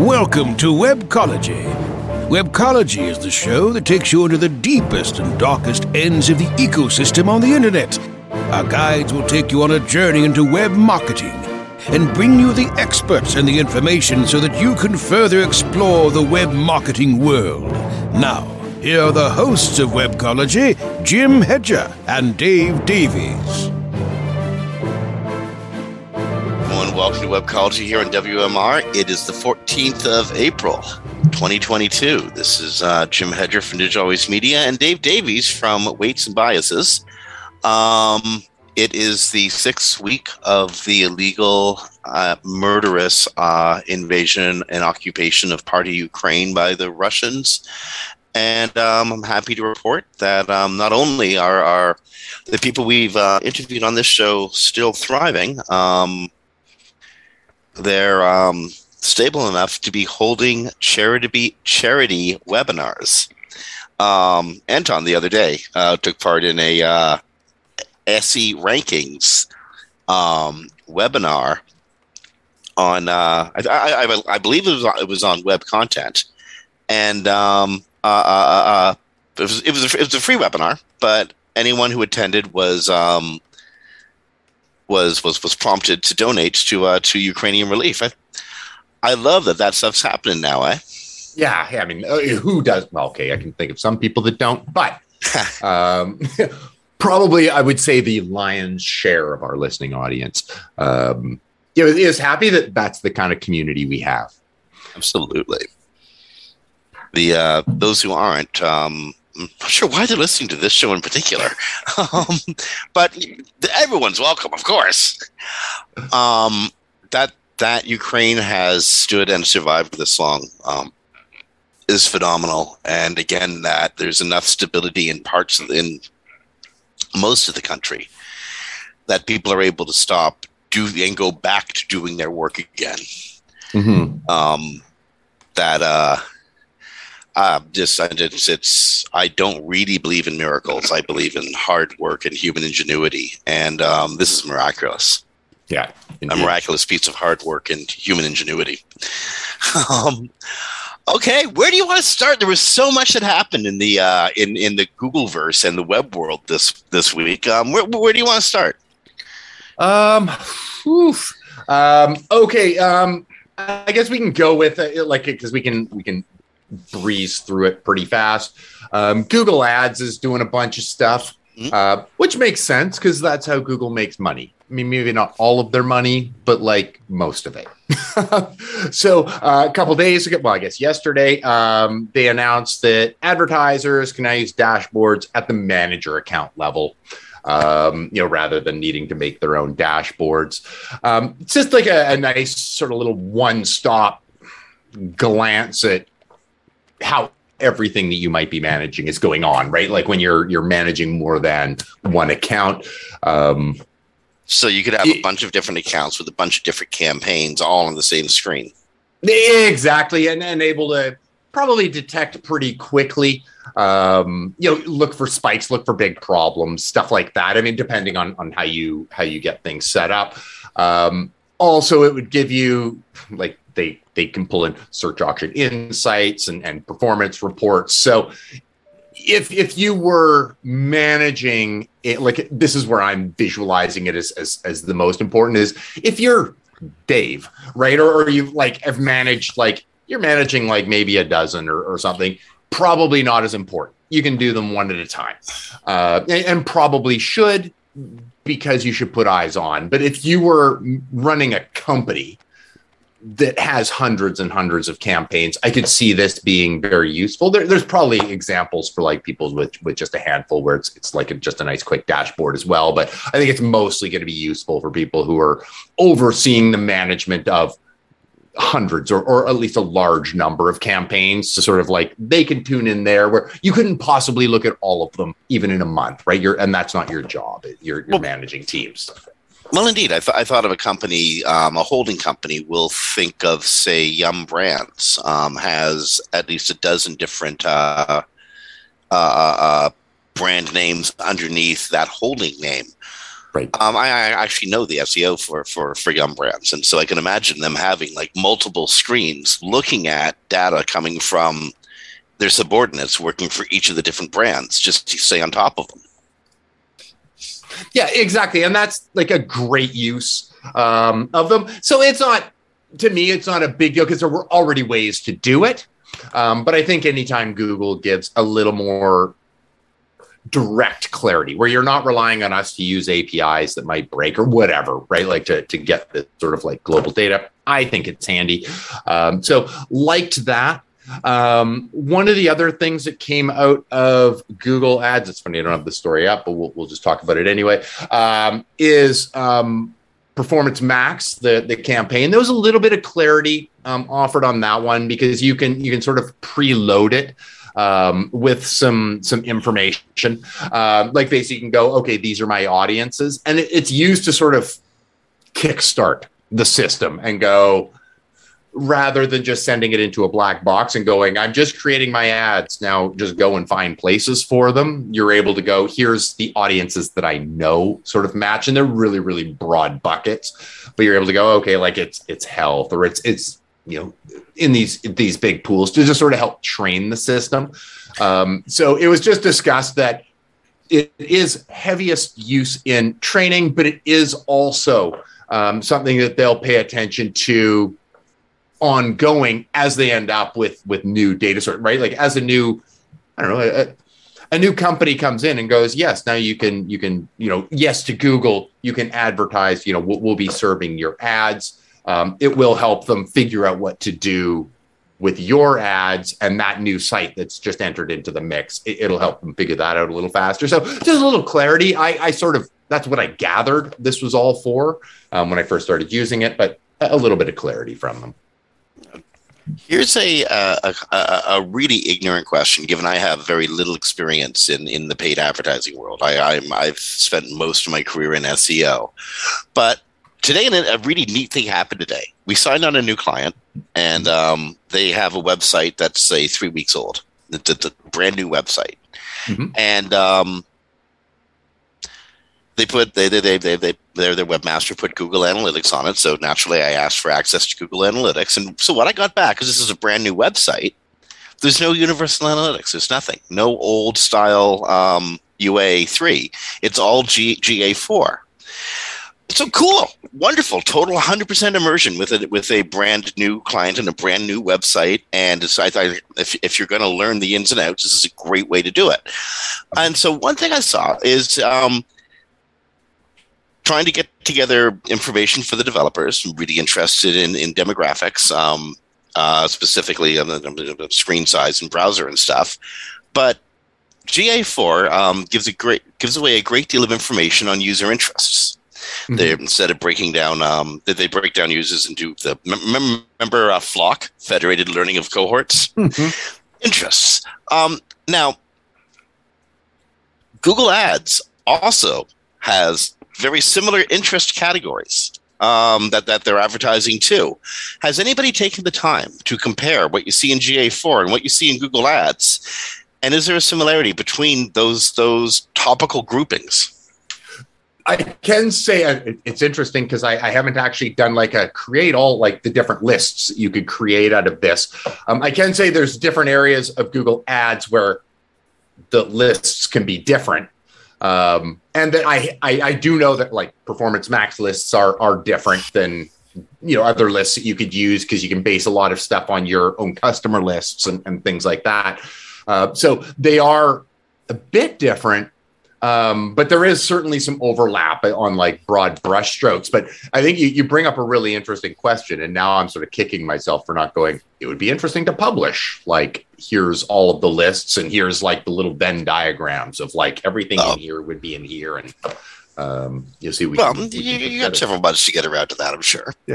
Welcome to Webcology. Webcology is the show that takes you into the deepest and darkest ends of the ecosystem on the internet. Our guides will take you on a journey into web marketing and bring you the experts and the information so that you can further explore the web marketing world. Now, here are the hosts of Webcology, Jim Hedger and Dave Davies. Welcome to Webcology here on WMR. It is the 14th of April, 2022. This is Jim Hedger from Digital Always Media and Dave Davies from Weights and Biases. It is the 6th week of the illegal, murderous invasion and occupation of part of Ukraine by the Russians. And I'm happy to report that not only are the people we've interviewed on this show still thriving, they're stable enough to be holding charity webinars. Anton the other day took part in a SE rankings webinar on I believe it was on web content, and it was a free webinar, but anyone who attended was prompted to donate to Ukrainian relief. I love that stuff's happening now, eh? Yeah, I mean, who does? Well, okay, I can think of some people that don't, but probably I would say the lion's share of our listening audience is happy that that's the kind of community we have. Absolutely. Those who aren't, I'm not sure why they're listening to this show in particular, but everyone's welcome, of course. That Ukraine has stood and survived this long is phenomenal, and again, that there's enough stability in most of the country that people are able to stop and go back to doing their work again. Mm-hmm. I don't really believe in miracles. I believe in hard work and human ingenuity, and this is miraculous. Yeah, indeed. A miraculous piece of hard work and human ingenuity. Okay, where do you want to start? There was so much that happened in the Googleverse and the web world this week. Where do you want to start? Okay. I guess we can go with it, because we can breeze through it pretty fast. Google Ads is doing a bunch of stuff, which makes sense because that's how Google makes money. I mean, maybe not all of their money, but most of it. So a couple days ago, well, I guess yesterday, they announced that advertisers can now use dashboards at the manager account level, rather than needing to make their own dashboards. It's just like a nice sort of little one-stop glance at how everything that you might be managing is going on, right? Like when you're managing more than one account. So you could have a bunch of different accounts with a bunch of different campaigns all on the same screen. Exactly. And able to probably detect pretty quickly, look for spikes, look for big problems, stuff like that. I mean, depending on how you get things set up. Also, it would give you they can pull in search auction insights and performance reports. So if you were managing it, this is where I'm visualizing it as the most important, is if you're Dave, right? Or you have managed, you're managing maybe a dozen or something, probably not as important. You can do them one at a time, and probably should, because you should put eyes on. But if you were running a company that has hundreds and hundreds of campaigns, I could see this being very useful. There's probably examples for people with just a handful where it's just a nice quick dashboard as well. But I think it's mostly going to be useful for people who are overseeing the management of hundreds or at least a large number of campaigns, to sort of they can tune in there where you couldn't possibly look at all of them even in a month, right? And that's not your job. You're managing teams. Well, indeed, I thought of a company, a holding company. Will think of, say, Yum Brands has at least a dozen different brand names underneath that holding name. Right. I actually know the SEO for Yum Brands, and so I can imagine them having like multiple screens looking at data coming from their subordinates working for each of the different brands, just to stay on top of them. Yeah, exactly, and that's like a great use of them. So it's not, to me, it's not a big deal because there were already ways to do it. But I think anytime Google gives a little more direct clarity where you're not relying on us to use APIs that might break or whatever, right? Like to get this sort of like global data, I think it's handy. So liked that. One of the other things that came out of Google Ads, it's funny, I don't have the story up, but we'll just talk about it anyway, is Performance Max, the campaign. There was a little bit of clarity offered on that one because you can sort of preload it with some information. Like basically you can go, okay, these are my audiences. And it's used to sort of kickstart the system and go, rather than just sending it into a black box and going, I'm just creating my ads. Now just go and find places for them. You're able to go, here's the audiences that I know sort of match. And they're really, really broad buckets, but you're able to go, okay, like it's health or it's, you know, in these big pools to just sort of help train the system. So it was just discussed that it is heaviest use in training, but it is also something that they'll pay attention to ongoing as they end up with new data source, right? Like as a new, I don't know, a new company comes in and goes, yes, now you can, yes to Google, you can advertise, we'll be serving your ads. It will help them figure out what to do with your ads and that new site that's just entered into the mix. It'll help them figure that out a little faster. So just a little clarity. I sort of, that's what I gathered this was all for when I first started using it, but a little bit of clarity from them. Here's a really ignorant question, given I have very little experience in the paid advertising world. I've spent most of my career in SEO. But today, a really neat thing happened today. We signed on a new client, and they have a website that's, say, 3 weeks old. It's a brand new website. Mm-hmm. And their webmaster put Google Analytics on it. So naturally, I asked for access to Google Analytics. And so what I got back, because this is a brand new website, there's no Universal Analytics. There's nothing. No old style UA3. It's all GA4. So cool, wonderful, total 100% immersion with a brand new client and a brand new website. And so I thought, if you're going to learn the ins and outs, this is a great way to do it. And so one thing I saw is trying to get together information for the developers. I'm really interested in demographics, specifically on the screen size and browser and stuff. But GA4 gives away a great deal of information on user interests. Mm-hmm. They, instead of breaking down, they break down users into remember Flock, Federated Learning of Cohorts, mm-hmm. interests. Now, Google Ads also has very similar interest categories that they're advertising to. Has anybody taken the time to compare what you see in GA4 and what you see in Google Ads? And is there a similarity between those topical groupings? I can say it's interesting because I haven't actually done like create all like the different lists you could create out of this. I can say there's different areas of Google Ads where the lists can be different. And that I do know that like Performance Max lists are different than, other lists that you could use because you can base a lot of stuff on your own customer lists and things like that. So they are a bit different. But there is certainly some overlap on like broad brush strokes. But I think you bring up a really interesting question. And now I'm sort of kicking myself for not going, it would be interesting to publish. Like, here's all of the lists and here's like the little Venn diagrams of like everything in here would be in here. And you'll see. You got several months to get around to that, I'm sure. Yeah.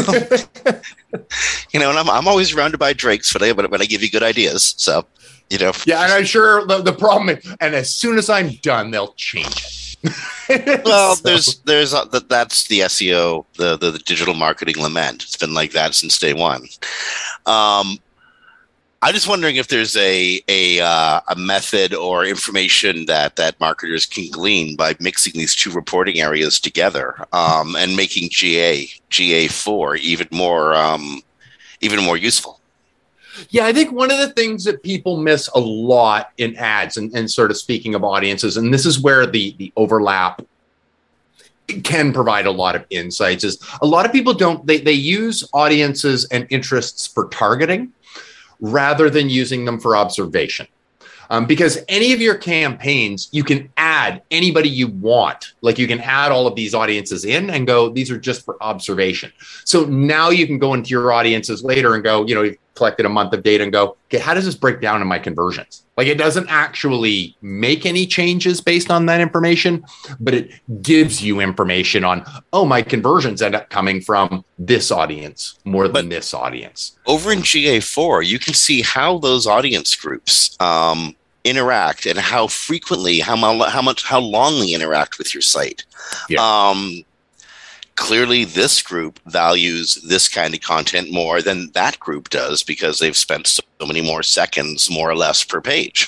And I'm always surrounded by drakes when I give you good ideas. So. Yeah, and I'm sure the problem is, and as soon as I'm done, they'll change it. Well, that's the SEO, the digital marketing lament. It's been like that since day one. I'm just wondering if there's a method or information that marketers can glean by mixing these two reporting areas together, and making GA4 even more useful. Yeah, I think one of the things that people miss a lot in ads, and sort of speaking of audiences, and this is where the overlap can provide a lot of insights, is a lot of people they use audiences and interests for targeting rather than using them for observation. Because any of your campaigns, you can add anybody you want. Like you can add all of these audiences in and go, these are just for observation. So now you can go into your audiences later and go, you've collected a month of data and go, okay, how does this break down in my conversions? Like it doesn't actually make any changes based on that information, but it gives you information on, oh, my conversions end up coming from this audience more than this audience. Over in GA4, you can see how those audience groups interact and how frequently, how long they interact with your site. Yeah. Clearly, this group values this kind of content more than that group does because they've spent so many more seconds, more or less, per page.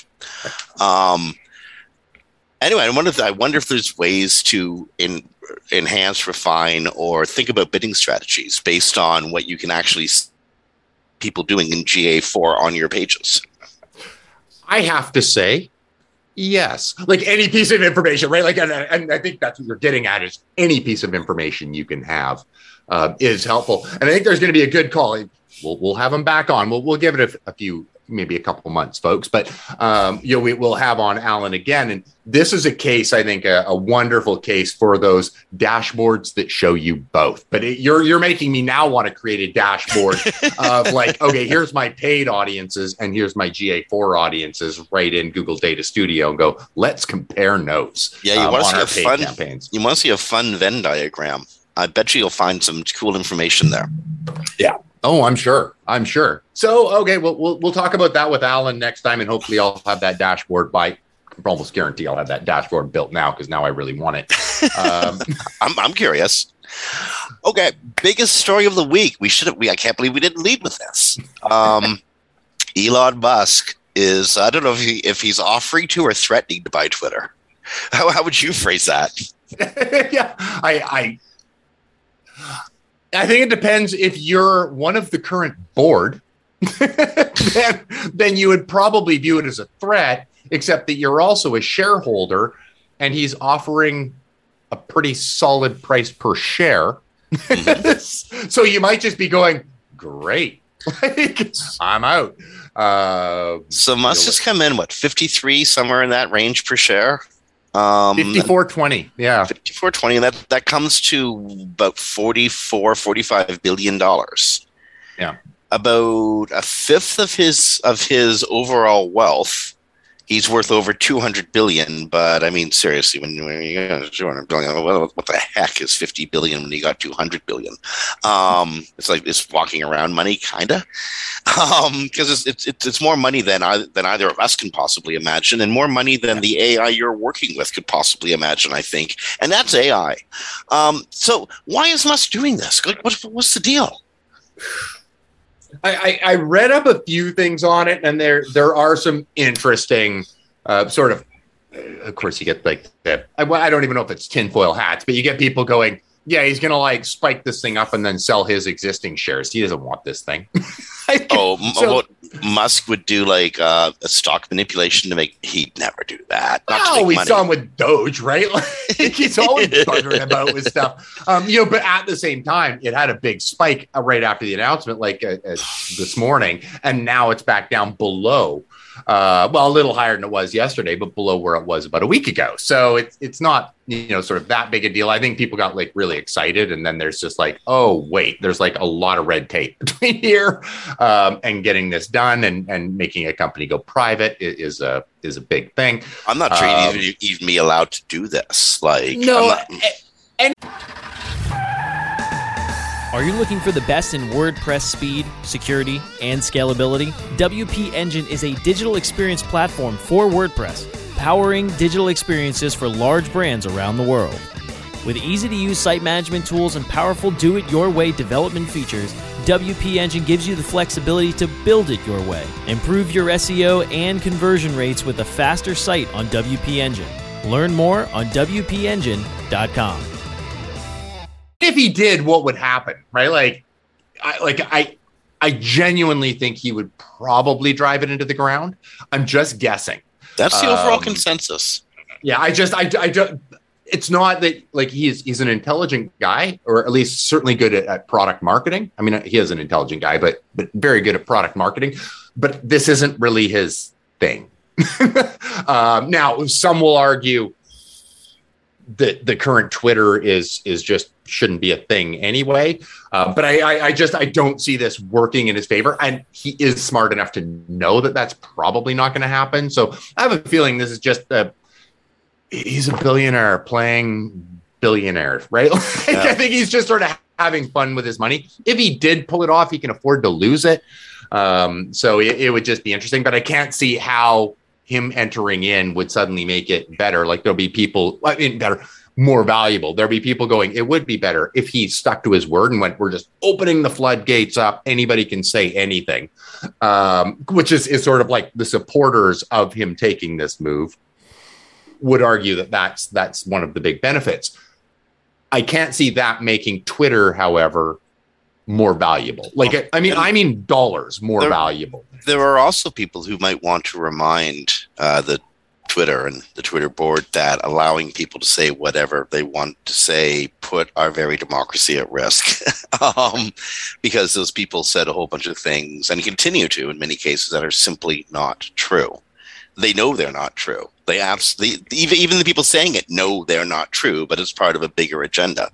Anyway, I wonder if there's ways to enhance, refine, or think about bidding strategies based on what you can actually see people doing in GA4 on your pages. I have to say, yes. Like any piece of information, right? Like, and I think that's what you're getting at, is any piece of information you can have is helpful. And I think there's going to be a good call. We'll have them back on. We'll give it a few, maybe a couple months, folks. But we'll have on Alan again. And this is a case, I think, a wonderful case for those dashboards that show you both. But you're making me now want to create a dashboard of like, okay, here's my paid audiences and here's my GA4 audiences right in Google Data Studio, and go, let's compare notes. Yeah, you want to see campaigns. You want to see a fun Venn diagram. I bet you'll find some cool information there. Yeah. Oh, I'm sure. So, okay, we'll talk about that with Alan next time, and hopefully I'll have that dashboard I almost guarantee I'll have that dashboard built now, because now I really want it. I'm curious. Okay, biggest story of the week. I can't believe we didn't lead with this. Elon Musk is, I don't know if he's offering to or threatening to buy Twitter. How would you phrase that? Yeah, I think it depends. If you're one of the current board, then you would probably view it as a threat, except that you're also a shareholder and he's offering a pretty solid price per share. Mm-hmm. So you might just be going, great, I'm out. So Musk just come in, 53, somewhere in that range per share? 54.20. Yeah. 54.20. That comes to about $45 billion. Yeah. About a fifth of his overall wealth. He's worth over $200 billion, but I mean, seriously, when you got $200 billion, what the heck is $50 billion when you got $200 billion? It's like it's walking around money, kind of, because it's more money than either of us can possibly imagine, and more money than the AI you're working with could possibly imagine, I think, and that's AI. So why is Musk doing this? What's the deal? I read up a few things on it, and there are some interesting sort of course, you get like that. I don't even know if it's tinfoil hats, but you get people going, yeah, he's going to like spike this thing up and then sell his existing shares. He doesn't want this thing. What Musk would do, like a stock manipulation to make, he'd never do that. We saw him with Doge, right? Like, he's always buggering about with stuff. But at the same time, it had a big spike right after the announcement, like this morning, and now it's back down below. A little higher than it was yesterday, but below where it was about a week ago. So it's not, sort of that big a deal. I think people got like really excited, and then there's just like, oh wait, there's like a lot of red tape between here and getting this done and making a company go private is a big thing. I'm not sure you'd even be allowed to do this. Like, no. Are you looking for the best in WordPress speed, security, and scalability? WP Engine is a digital experience platform for WordPress, powering digital experiences for large brands around the world. With easy-to-use site management tools and powerful do-it-your-way development features, WP Engine gives you the flexibility to build it your way. Improve your SEO and conversion rates with a faster site on WP Engine. Learn more on WPEngine.com. If he did, what would happen, right? I genuinely think he would probably drive it into the ground. I'm just guessing. That's the overall consensus. Yeah, I don't. It's not that like he's an intelligent guy, or at least certainly good at product marketing. I mean, he is an intelligent guy, but very good at product marketing. But this isn't really his thing. Now, some will argue that the current Twitter is just shouldn't be a thing anyway. But I don't see this working in his favor. And he is smart enough to know that that's probably not going to happen. So I have a feeling this is just he's a billionaire playing billionaire, right? Yeah. I think he's just sort of having fun with his money. If he did pull it off, he can afford to lose it. So it would just be interesting. But I can't see how him entering in would suddenly make it better. Like there'll be people, better, more valuable. There'll be people going, it would be better if he stuck to his word and went, we're just opening the floodgates up. Anybody can say anything, which is sort of like the supporters of him taking this move would argue that that's one of the big benefits. I can't see that making Twitter, however, more valuable. Like, I mean dollars more valuable. There are also people who might want to remind the Twitter and the Twitter board that allowing people to say whatever they want to say put our very democracy at risk. Because those people said a whole bunch of things and continue to, in many cases, that are simply not true. They know they're not true. They absolutely, even the people saying it know they're not true, but it's part of a bigger agenda.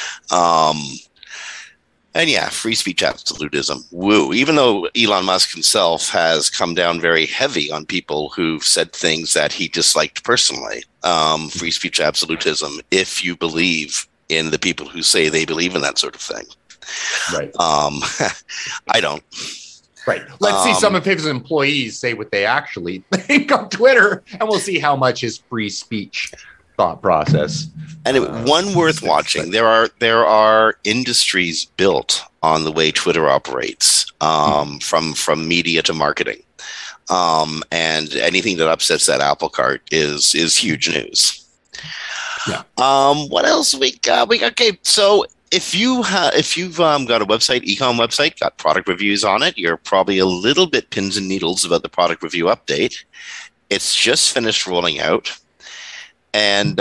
And yeah, free speech absolutism. Woo. Even though Elon Musk himself has come down very heavy on people who've said things that he disliked personally. Free speech absolutism, if you believe in the people who say they believe in that sort of thing. Right. I don't. Right. Let's see some of his employees say what they actually think on Twitter, and we'll see how much his free speech thought process. And one worth watching. There are industries built on the way Twitter operates, from media to marketing, and anything that upsets that apple cart is huge news. Yeah. What else we got? Okay, so if you've got a website, ecom website, got product reviews on it, you're probably a little bit pins and needles about the product review update. It's just finished rolling out. And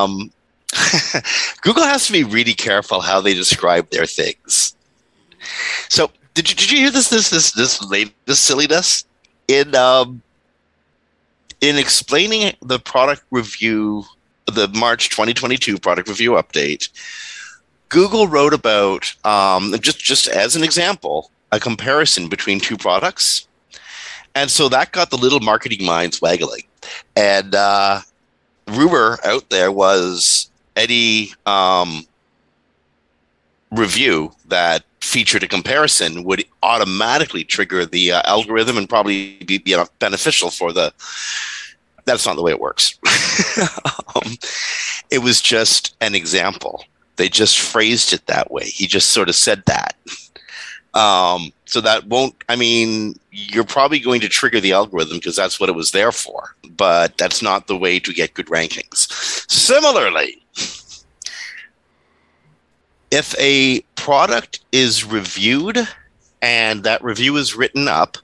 Google has to be really careful how they describe their things. So did you hear this latest silliness in explaining the product review, the March 2022 product review update? Google wrote about just as an example, a comparison between two products, and so that got the little marketing minds waggling. And rumor out there was any review that featured a comparison would automatically trigger the algorithm and probably be beneficial for the. That's not the way it works. It was just an example. They just phrased it that way. He just sort of said that. So that won't, you're probably going to trigger the algorithm because that's what it was there for, but that's not the way to get good rankings. Similarly, if a product is reviewed and that review is written up,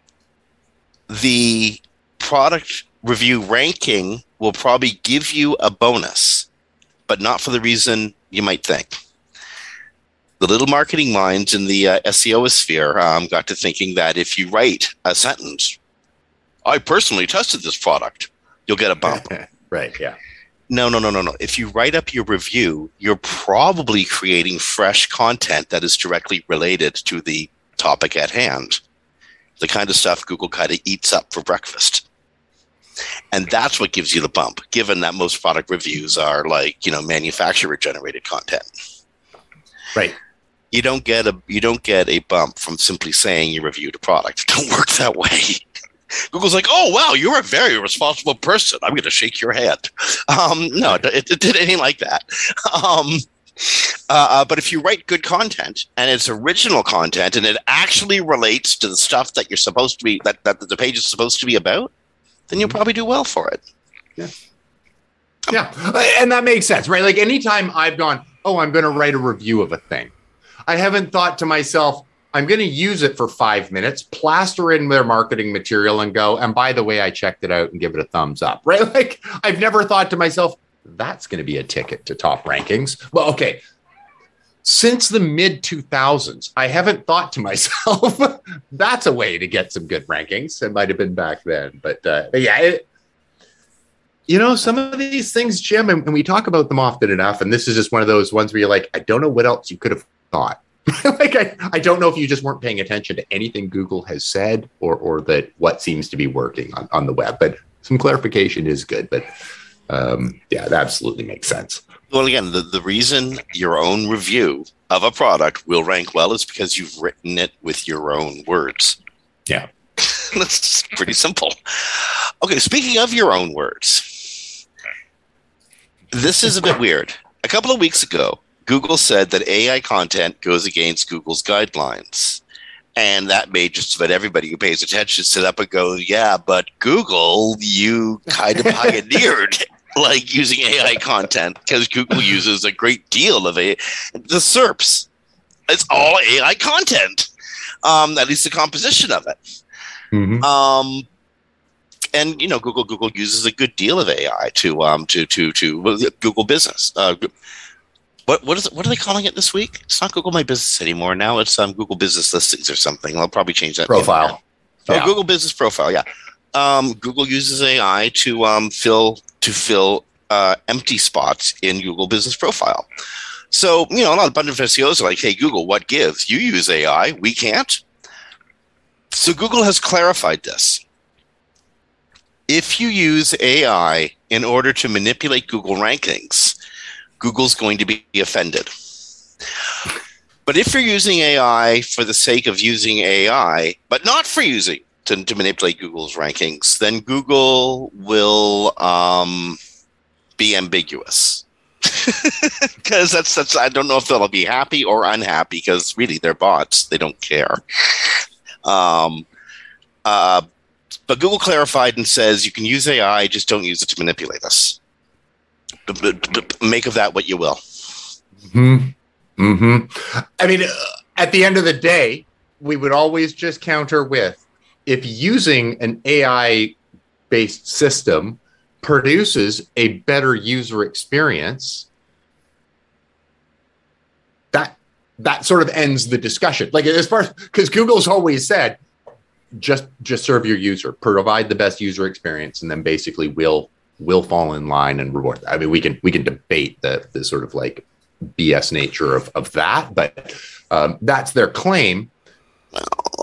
the product review ranking will probably give you a bonus, but not for the reason you might think. The little marketing minds in the SEO sphere got to thinking that if you write a sentence, I personally tested this product, you'll get a bump. Right, yeah. No. If you write up your review, you're probably creating fresh content that is directly related to the topic at hand. The kind of stuff Google kind of eats up for breakfast. And that's what gives you the bump, given that most product reviews are manufacturer-generated content. Right. You don't get a bump from simply saying you reviewed a product. It don't work that way. Google's like, oh, wow, you're a very responsible person. I'm going to shake your hand. No, it did anything like that. But if you write good content and it's original content and it actually relates to the stuff that you're supposed to be, that the page is supposed to be about, then you'll probably do well for it. Yeah. Yeah. And that makes sense, right? Like anytime I've gone, oh, I'm going to write a review of a thing, I haven't thought to myself, I'm going to use it for 5 minutes, plaster in their marketing material and go, and by the way, I checked it out and give it a thumbs up, right? Like I've never thought to myself, that's going to be a ticket to top rankings. Well, okay. Since the mid 2000s, I haven't thought to myself, that's a way to get some good rankings. It might have been back then, but yeah, some of these things, Jim, and we talk about them often enough. And this is just one of those ones where you're like, I don't know what else you could have thought. Like, I don't know if you just weren't paying attention to anything Google has said or that what seems to be working on the web. But some clarification is good. But yeah, that absolutely makes sense. Well, again, the reason your own review of a product will rank well is because you've written it with your own words. Yeah. That's pretty simple. Okay, speaking of your own words, this is a bit weird. A couple of weeks ago, Google said that AI content goes against Google's guidelines. And that made just about everybody who pays attention sit up and go, yeah, but Google, you kind of pioneered like using AI content because Google uses a great deal of the SERPs. It's all AI content, at least the composition of it. Mm-hmm. And Google uses a good deal of AI to Google Business. What are they calling it this week? It's not Google My Business anymore. Now it's Google Business Listings or something. I'll probably change that profile. Yeah. Google Business Profile. Yeah. Google uses AI to fill empty spots in Google Business Profile. So a lot of bunch of SEOs are like, "Hey Google, what gives? You use AI, we can't." So Google has clarified this. If you use AI in order to manipulate Google rankings, Google's going to be offended. But if you're using AI for the sake of using AI, but not for using to manipulate Google's rankings, then Google will be ambiguous. Because that's I don't know if they'll be happy or unhappy because really they're bots. They don't care. But Google clarified and says you can use AI, just don't use it to manipulate us. Make of that what you will. Mm-hmm. Mm-hmm. I mean, at the end of the day, we would always just counter with, if using an AI-based system produces a better user experience, that sort of ends the discussion. Like as far as, because Google's always said, just serve your user, provide the best user experience, and then basically we'll fall in line and reward that. I mean, we can debate the sort of like BS nature of that, but that's their claim. Well,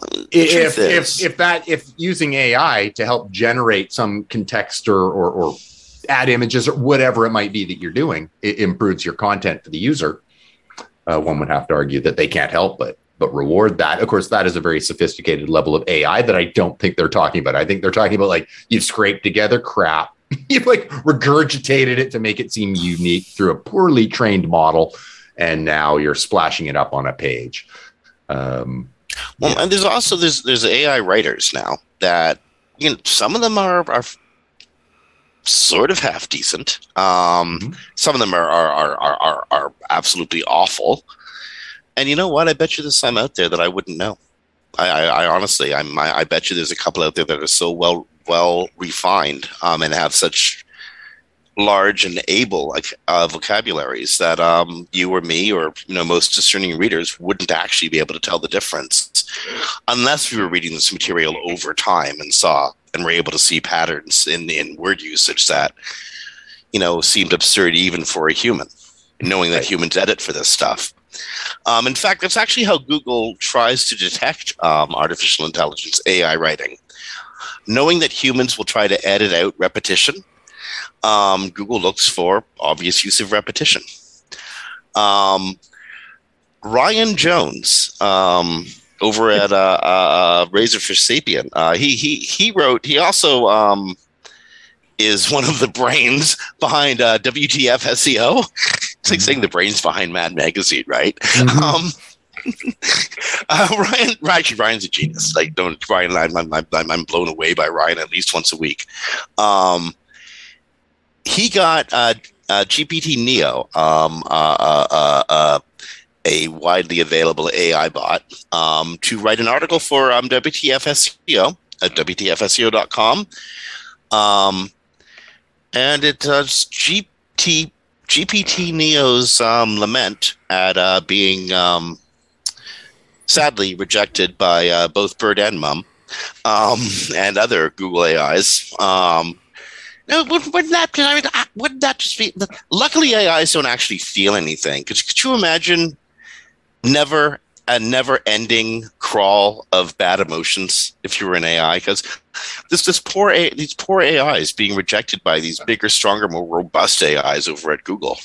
if using AI to help generate some context or add images or whatever it might be that you're doing, it improves your content for the user. One would have to argue that they can't help but reward that. Of course, that is a very sophisticated level of AI that I don't think they're talking about. I think they're talking about like you've scraped together crap. You've like regurgitated it to make it seem unique through a poorly trained model, and now you're splashing it up on a page. And there's AI writers now that some of them are sort of half decent. Some of them are absolutely awful. And you know what? I bet you there's some out there that I wouldn't know. I honestly, I bet you there's a couple out there that are so well refined and have such large and able vocabularies that you or me or most discerning readers wouldn't actually be able to tell the difference unless we were reading this material over time and were able to see patterns in word usage that seemed absurd even for a human, knowing that humans edit for this stuff. In fact, that's actually how Google tries to detect artificial intelligence, AI writing. Knowing that humans will try to edit out repetition, Google looks for obvious use of repetition. Ryan Jones over at Razorfish Sapien, he also is one of the brains behind WTF SEO. It's like saying the brains behind Mad Magazine, right? Ryan's a genius. Like, Ryan, I'm blown away by Ryan at least once a week. He got GPT Neo, a widely available AI bot, to write an article for WTF SEO at WTFSEO.com. And it does GPT Neo's lament at being sadly rejected by both Bird and Mum and other Google AIs. Wouldn't that just be? Luckily, AIs don't actually feel anything. Could you imagine a never-ending crawl of bad emotions if you were an AI? Because these poor AIs being rejected by these bigger, stronger, more robust AIs over at Google.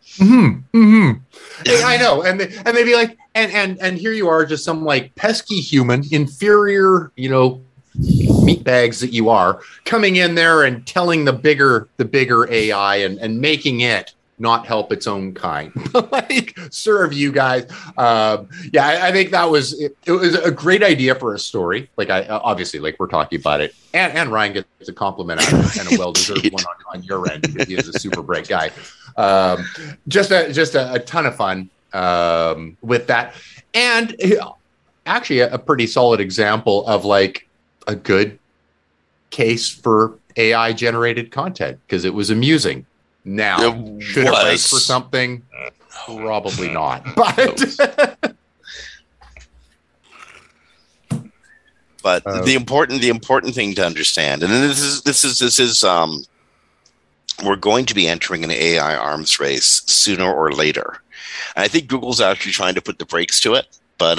Yeah, I know, and they'd be like, and here you are, just some like pesky human, inferior, meat bags that you are, coming in there and telling the bigger AI and making it not help its own kind. Like, serve you guys. I think that was it was a great idea for a story. Like, I obviously, like, we're talking about it, and Ryan gets a compliment out of it, and a well-deserved one on your end, because he is a super bright guy. Just a ton of fun with that, and actually a pretty solid example of like a good case for AI generated content, because it was amusing. Now, should it rank for something? Probably not. But the important thing to understand, and this is we're going to be entering an AI arms race sooner or later. And I think Google's actually trying to put the brakes to it, but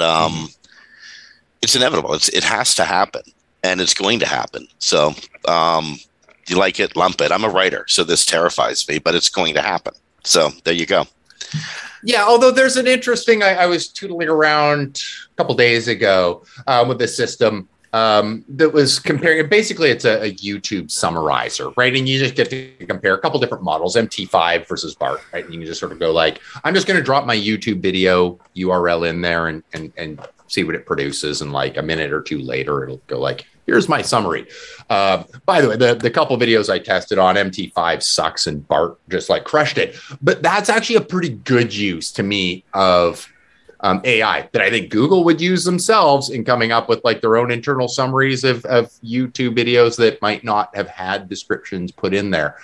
it's inevitable. It has to happen, and it's going to happen. So you like it, lump it. I'm a writer, so this terrifies me, but it's going to happen. So there you go. Yeah, although there's an interesting, I was tootling around a couple days ago with the system that was comparing, basically it's a YouTube summarizer, right? And you just get to compare a couple different models, MT5 versus BART, right? And you can just sort of go like, I'm just going to drop my YouTube video URL in there and see what it produces. And like a minute or two later, it'll go like, here's my summary. By the way, the couple videos I tested on, MT5 sucks and BART just like crushed it. But that's actually a pretty good use to me of AI that I think Google would use themselves in coming up with like their own internal summaries of YouTube videos that might not have had descriptions put in there.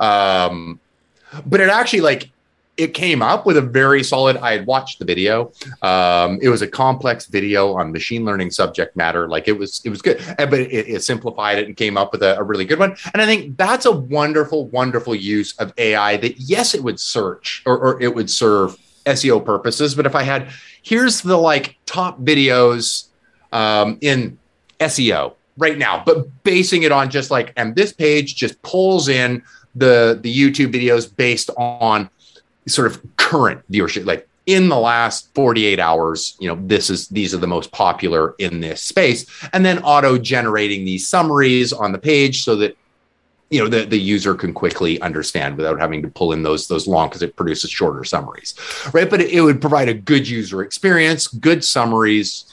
But it actually like, it came up with a very solid, I had watched the video. It was a complex video on machine learning subject matter. Like it was good, but it simplified it and came up with a really good one. And I think that's a wonderful, wonderful use of AI that, yes, it would search or it would serve SEO purposes. But if I had, here's the like top videos in SEO right now, but basing it on just like, and this page just pulls in the YouTube videos based on sort of current viewership, like in the last 48 hours, these are the most popular in this space, and then auto generating these summaries on the page so that the user can quickly understand without having to pull in those long, because it produces shorter summaries, right? But it would provide a good user experience, good summaries,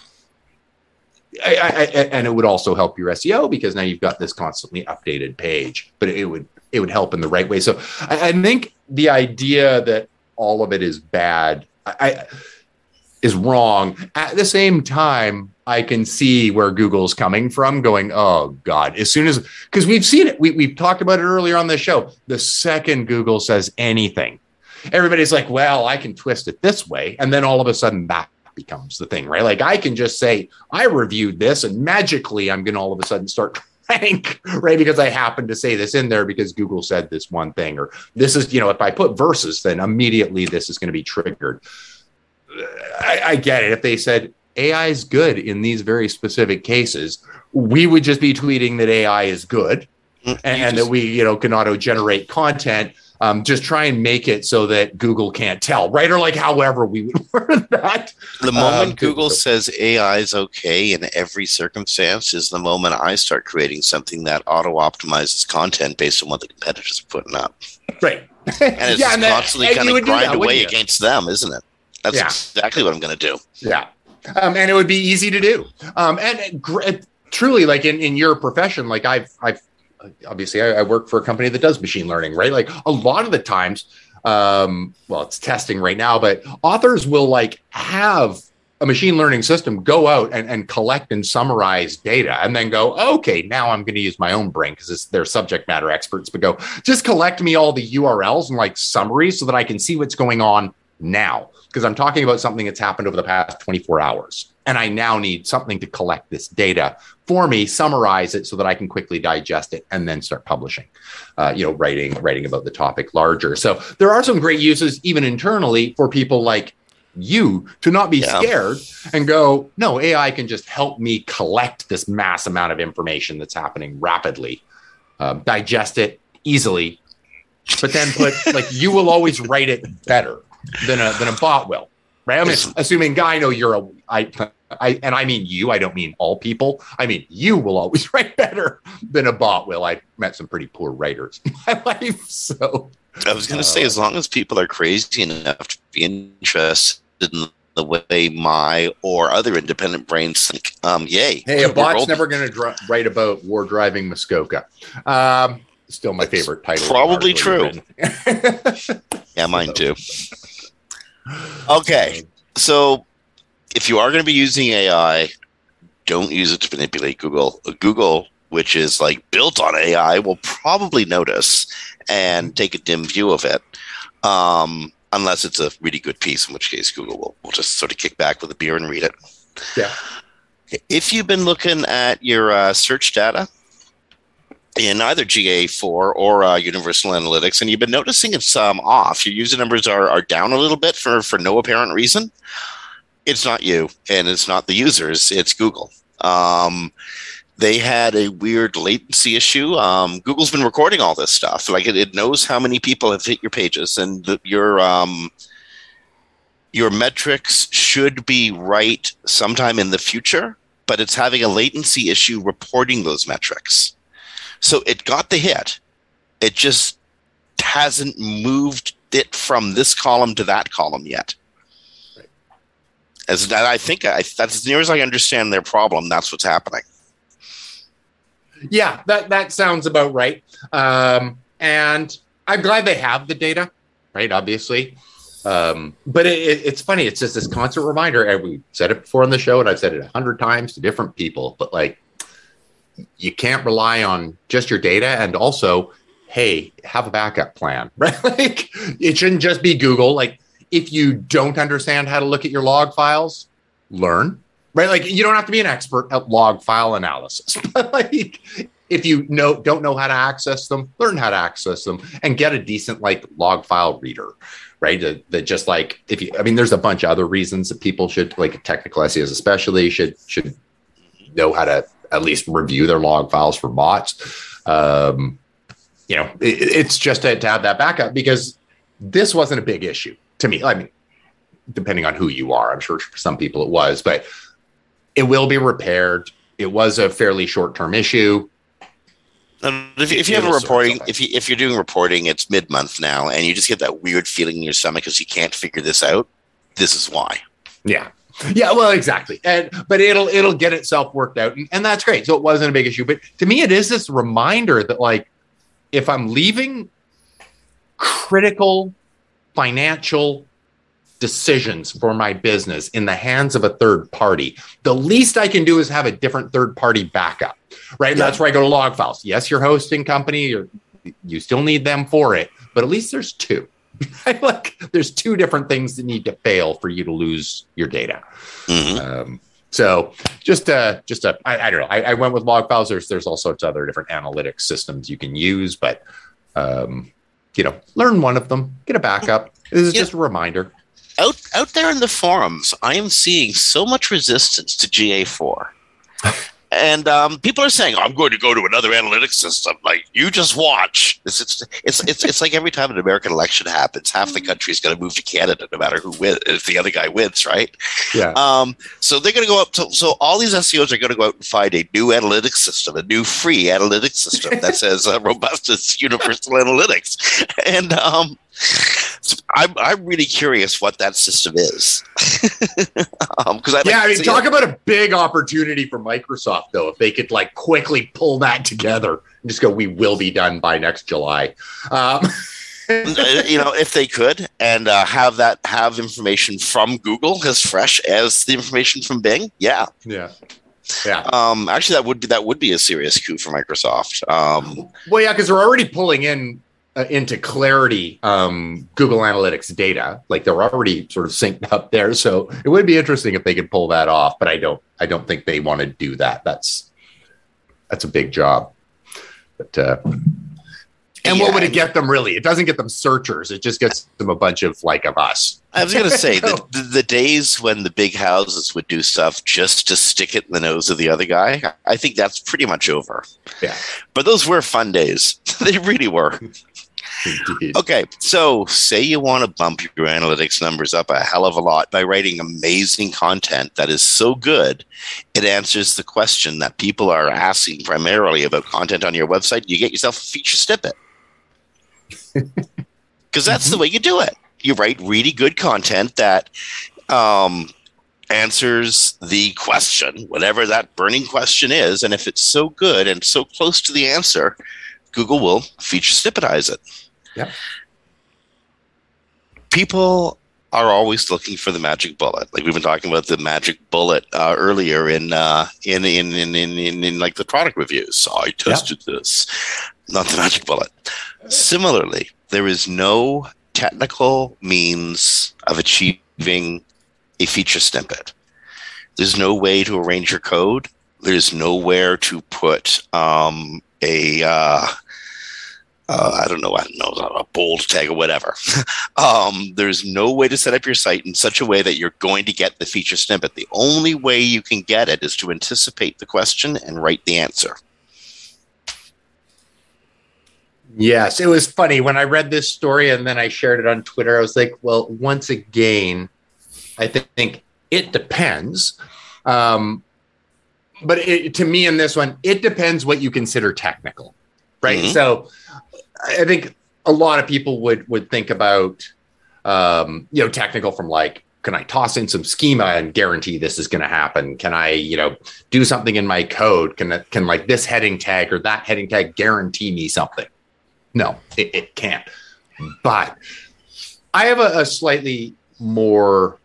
and it would also help your SEO, because now you've got this constantly updated page. But it would help in the right way. So I think the idea that all of it is bad is wrong. At the same time, I can see where Google's coming from, going, oh God, as soon as, because we've seen it, we've talked about it earlier on the show. The second Google says anything, everybody's like, well, I can twist it this way. And then all of a sudden that becomes the thing, right? Like I can just say, I reviewed this, and magically I'm going to all of a sudden start rank, right? Because I happen to say this in there because Google said this one thing, or this is, if I put versus, then immediately this is going to be triggered. I get it. If they said AI is good in these very specific cases, we would just be tweeting that AI is good and that we, can auto generate content. Just try and make it so that Google can't tell, right? Or like however we would word that. The moment Google says AI is okay in every circumstance is the moment I start creating something that auto-optimizes content based on what the competitors are putting up. Right. And it's constantly kind of grind away against them, isn't it? That's exactly what I'm going to do. Yeah. And it would be easy to do. Truly, like in your profession, like I've obviously I work for a company that does machine learning, right? Like a lot of the times, it's testing right now, but authors will like have a machine learning system go out and collect and summarize data and then go, okay, now I'm going to use my own brain because they're subject matter experts, but go just collect me all the URLs and like summaries so that I can see what's going on now. Because I'm talking about something that's happened over the past 24 hours. And I now need something to collect this data for me, summarize it so that I can quickly digest it and then start publishing, writing about the topic larger. So there are some great uses even internally for people like you to not be scared and go, no, AI can just help me collect this mass amount of information that's happening rapidly, digest it easily, but then you will always write it better than a bot will, right? I mean, assuming I know you're and I mean you, I don't mean all people. I mean, you will always write better than a bot will. I've met some pretty poor writers in my life. So I was going to say, as long as people are crazy enough to be interested in the way my or other independent brains think, yay. Hey, a bot's never going to write about war driving Muskoka. Still my favorite title. Probably true. Yeah, mine too. Okay, so if you are going to be using AI, don't use it to manipulate Google. Google, which is like built on AI, will probably notice and take a dim view of it. Unless it's a really good piece, in which case Google will just sort of kick back with a beer and read it. Yeah. If you've been looking at your search data in either GA4 or Universal Analytics, and you've been noticing it's off, your user numbers are down a little bit for no apparent reason, it's not you, and it's not the users, it's Google. They had a weird latency issue. Google's been recording all this stuff. Like it knows how many people have hit your pages, and your metrics should be right sometime in the future, but it's having a latency issue reporting those metrics. So it got the hit. It just hasn't moved it from this column to that column yet. Right. That's as near as I understand their problem, that's what's happening. Yeah, that sounds about right. And I'm glad they have the data, right? Obviously. But it's funny. It's just this constant reminder. And we said it before on the show, and I've said it 100 times to different people. But like, you can't rely on just your data. And also, hey, have a backup plan, right? Like, it shouldn't just be Google. Like, if you don't understand how to look at your log files, learn. Right, like you don't have to be an expert at log file analysis, but like if you don't know how to access them, learn how to access them, and get a decent like log file reader, right? That just like there's a bunch of other reasons that people should, like technical SEOs especially, should know how to at least review their log files for bots. It's just to have that backup, because this wasn't a big issue to me. I mean, depending on who you are, I'm sure for some people it was, but it will be repaired. It was a fairly short-term issue. If you have a reporting, if you're doing reporting, it's mid-month now, and you just get that weird feeling in your stomach because you can't figure this out. This is why. Yeah. Well, exactly. But it'll get itself worked out, and that's great. So it wasn't a big issue. But to me, it is this reminder that like, if I'm leaving critical financial decisions for my business in the hands of a third party, the least I can do is have a different third party backup, right? And that's where I go to log files. Yes, your hosting company, you still need them for it, but at least there's two. Like there's two different things that need to fail for you to lose your data. Mm-hmm. So I don't know. I went with log files. There's all sorts of other different analytics systems you can use, but learn one of them, get a backup. This is just a reminder. Out there in the forums, I am seeing so much resistance to GA4. And people are saying, I'm going to go to another analytics system. Like, you just watch. It's like every time an American election happens, half the country is going to move to Canada no matter who wins, if the other guy wins, right? Yeah. So they're going to go up to, so all these SEOs are going to go out and find a new analytics system, a new free analytics system that says robustest universal analytics. And I'm really curious what that system is. Talk about a big opportunity for Microsoft, though, if they could like quickly pull that together and just go, we will be done by next July. If they could, and have information from Google as fresh as the information from Bing. Yeah. Actually, that would be a serious coup for Microsoft. Because they're already pulling in into Clarity Google Analytics data. Like, they're already sort of synced up there, so it would be interesting if they could pull that off. But I don't think they want to do that. That's a big job. But what would it get them, really? It doesn't get them searchers. It just gets them a bunch of us. I was going to say the days when the big houses would do stuff just to stick it in the nose of the other guy, I think that's pretty much over. Yeah. But those were fun days. They really were. Indeed. Okay, so say you want to bump your analytics numbers up a hell of a lot by writing amazing content that is so good it answers the question that people are asking primarily about content on your website. You get yourself a feature snippet. Because that's the way you do it. You write really good content that answers the question, whatever that burning question is. And if it's so good and so close to the answer, Google will feature snippetize it. Yep. People are always looking for the magic bullet. Like, we've been talking about the magic bullet earlier in like the product reviews. So I tested this, not the magic bullet. Similarly, there is no technical means of achieving a feature snippet. There's no way to arrange your code. There's nowhere to put a bold tag or whatever. There's no way to set up your site in such a way that you're going to get the feature snippet. The only way you can get it is to anticipate the question and write the answer. Yes, it was funny when I read this story and then I shared it on Twitter. I was like, well, once again, I think it depends. But to me in this one, it depends what you consider technical, right? Mm-hmm. So I think a lot of people would think about, technical from like, can I toss in some schema and guarantee this is going to happen? Can I, do something in my code? Can like this heading tag or that heading tag guarantee me something? No, it can't. But I have a slightly more,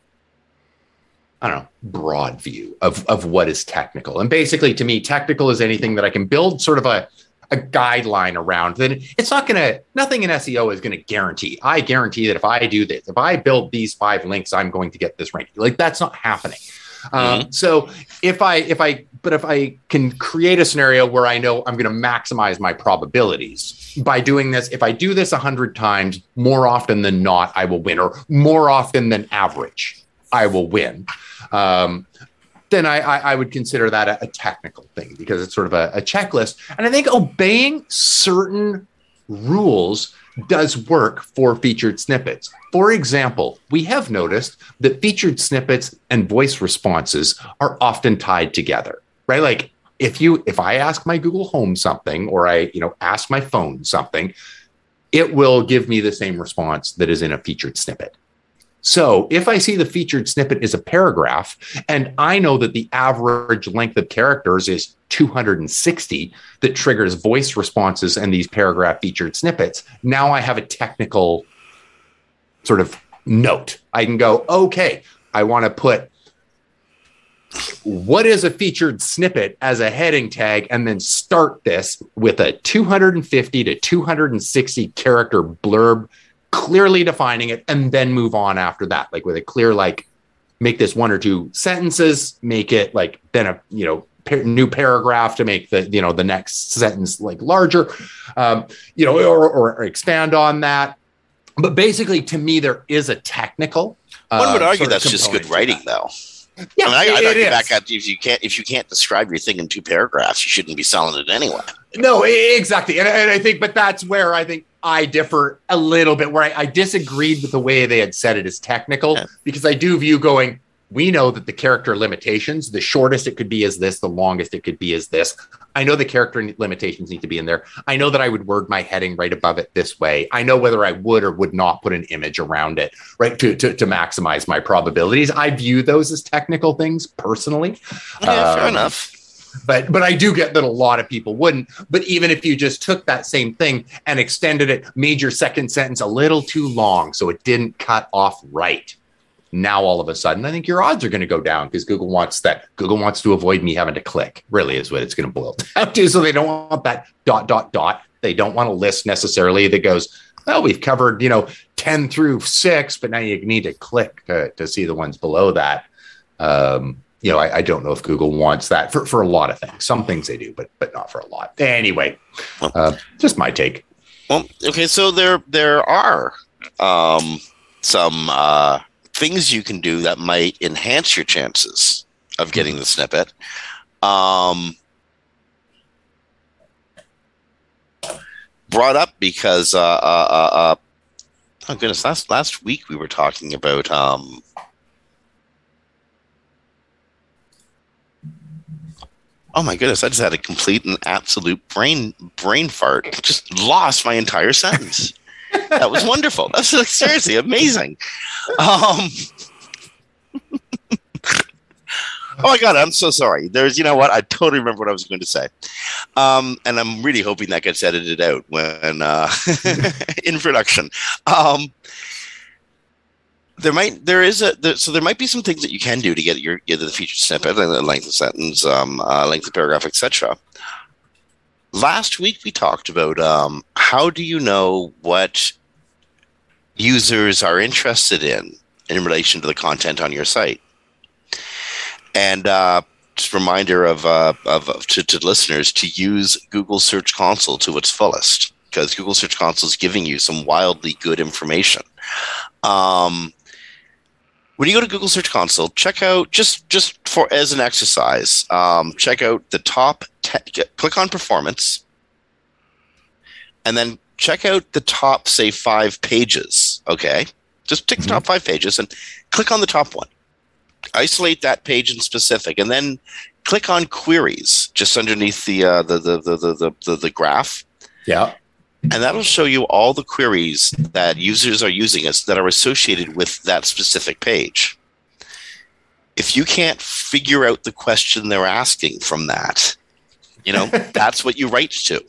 broad view of what is technical. And basically, to me, technical is anything that I can build sort of a guideline around. Then it's nothing in SEO is going to guarantee. I guarantee that if I do this, if I build these 5 links, I'm going to get this ranking. Like, that's not happening. So if I can create a scenario where I know I'm going to maximize my probabilities by doing this, if I do this 100 times, more often than not, I will win, or more often than average, I will win. Then I would consider that a technical thing, because it's sort of a checklist. And I think obeying certain rules does work for featured snippets. For example, we have noticed that featured snippets and voice responses are often tied together, right? Like, if I ask my Google Home something, or I, ask my phone something, it will give me the same response that is in a featured snippet. So if I see the featured snippet is a paragraph, and I know that the average length of characters is 260, that triggers voice responses and these paragraph featured snippets, now I have a technical sort of note. I can go, okay, I want to put what is a featured snippet as a heading tag, and then start this with a 250 to 260 character blurb, clearly defining it, and then move on after that, like with a clear, like, make this 1 or 2 sentences, make it like then a new paragraph to make the the next sentence like larger, or expand on that. But basically, to me, there is a technical. One would argue that's just good writing, though. Yeah, I mean, it is. back at if you can't describe your thing in 2 paragraphs, you shouldn't be selling it anyway. No, exactly. And I think, but that's where I think I differ a little bit, where I disagreed with the way they had said it as technical, because I do view going, we know that the character limitations, the shortest it could be is this, the longest it could be is this. I know the character limitations need to be in there. I know that I would word my heading right above it this way. I know whether I would or would not put an image around it, right, to maximize my probabilities. I view those as technical things personally. Yeah, fair enough. But I do get that a lot of people wouldn't. But even if you just took that same thing and extended it, made your second sentence a little too long so it didn't cut off right, now all of a sudden, I think your odds are going to go down, because Google wants that. Google wants to avoid me having to click, really is what it's going to boil down to. So they don't want that ... They don't want a list necessarily that goes, well, we've covered, 10 through 6, but now you need to click to see the ones below that. I don't know if Google wants that for a lot of things. Some things they do, but not for a lot. Anyway, just my take. Well, okay, so there are some things you can do that might enhance your chances of getting the snippet. Brought up because oh goodness, last week we were talking about oh my goodness, I just had a complete and absolute brain fart. Just lost my entire sentence. That was wonderful. That's like, seriously amazing. Oh my God, I'm so sorry. There's, what? I totally remember what I was going to say. And I'm really hoping that gets edited out when in production. There might be some things that you can do to get either the featured snippet, the length of sentence, length of paragraph, etc. Last week we talked about how do you know what users are interested in relation to the content on your site. And just a reminder to listeners to use Google Search Console to its fullest, because Google Search Console is giving you some wildly good information. When you go to Google Search Console, check out just for as an exercise, check out the top 10, click on performance, and then check out the top, say, 5 pages. Okay, just take the top 5 pages and click on the top one. Isolate that page in specific, and then click on queries just underneath the graph. Yeah. And that'll show you all the queries that users are using that are associated with that specific page. If you can't figure out the question they're asking from that, that's what you write to.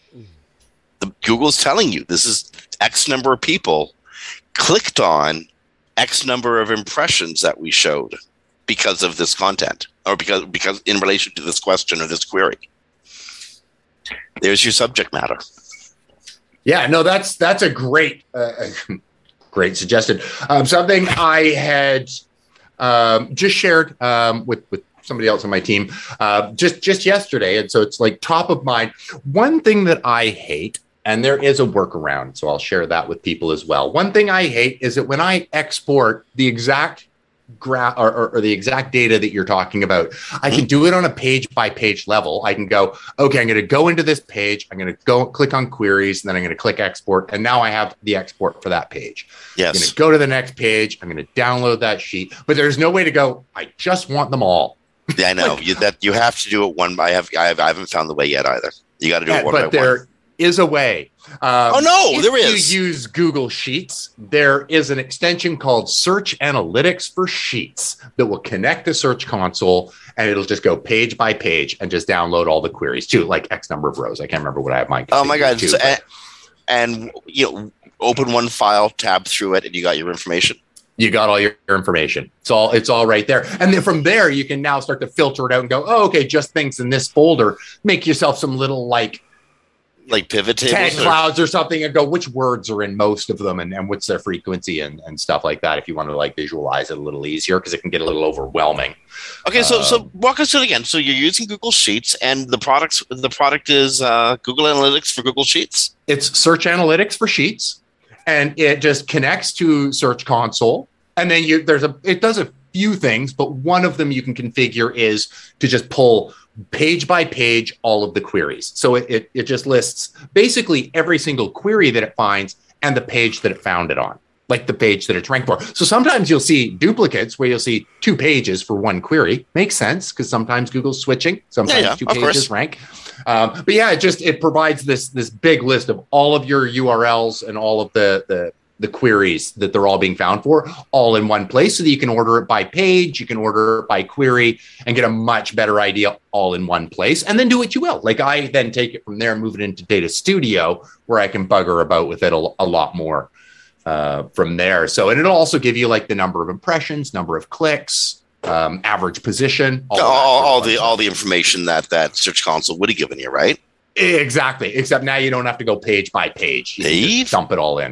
Google's telling you this is X number of people clicked on X number of impressions that we showed because of this content, or because in relation to this question or this query. There's your subject matter. Yeah, no, that's a great suggestion. Something I had just shared with somebody else on my team just yesterday, and so it's like top of mind. One thing that I hate, and there is a workaround, so I'll share that with people as well. One thing I hate is that when I export the exact graph or the exact data that you're talking about, I can do it on a page by page level. I can go, okay, I'm going to go into this page. I'm going to go click on queries, and then I'm going to click export. And now I have the export for that page. Yes. I'm going to go to the next page. I'm going to download that sheet, but there's no way to go, I just want them all. Yeah, I know. You have to do it one by. I haven't found the way yet either. You got to do it one by one. But there is a way. There is. If you use Google Sheets, there is an extension called Search Analytics for Sheets that will connect to Search Console, and it'll just go page by page and just download all the queries to like X number of rows. I can't remember what I have mine. Oh my God! And open one file, tab through it, and you got your information. You got all your information. It's all right there. And then from there, you can now start to filter it out and go, oh, okay, just things in this folder. Make yourself some little like pivot tables, tag clouds or something, and go, which words are in most of them, and what's their frequency and stuff like that. If you want to like visualize it a little easier, because it can get a little overwhelming. Okay, so walk us through it again. So you're using Google Sheets, and the product is Google Analytics for Google Sheets. It's Search Analytics for Sheets, and it just connects to Search Console, and then it does a few things, but one of them you can configure is to just pull page by page all of the queries. So it just lists basically every single query that it finds and the page that it found it on, like the page that it's ranked for. So sometimes you'll see duplicates where you'll see 2 pages for one query. Makes sense because sometimes Google's switching. Sometimes 2 pages rank. But yeah, it provides this big list of all of your URLs and all of the queries that they're all being found for, all in one place, so that you can order it by page, you can order it by query, and get a much better idea all in one place, and then do what you will. Like I then take it from there and move it into Data Studio, where I can bugger about with it a lot more from there. So, and it'll also give you like the number of impressions, number of clicks, average position, all the information that Search Console would have given you, right? Exactly. Except now you don't have to go page by page. You can just dump it all in.